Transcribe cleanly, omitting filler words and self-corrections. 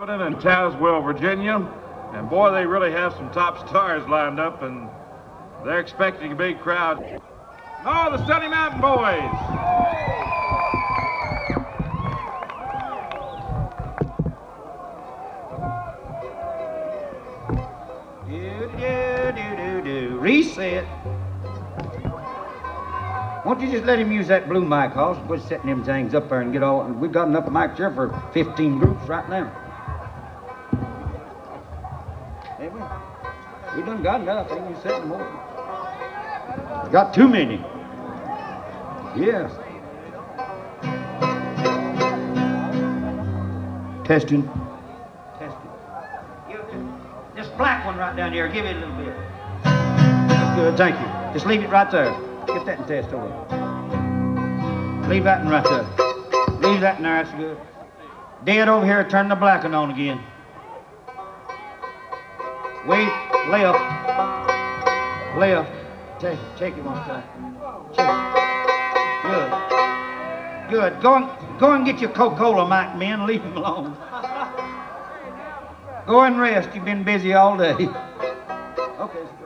happening in Tazewell, Virginia. And boy, they really have some top stars lined up, and they're expecting a big crowd. Oh, the Stony Mountain Boys! Do. Reset. Won't you just let him use that blue mic, Hoss? We're setting them things up there and get all. We've got enough mics here for 15 groups right now. Have we? We done got enough. Ain't you setting more? Got too many. Yes. Testing. This black one right down here, give it a little bit. That's good, thank you. Just leave it right there. Get that and test over. Leave that one right there. Leave that in there, that's good. Dead over here, turn the black one on again. Wait, left. Left. Take it one time. Check it. Good. Go and get your Coca-Cola, Mike, men. Leave him alone. Go and rest. You've been busy all day. Okay.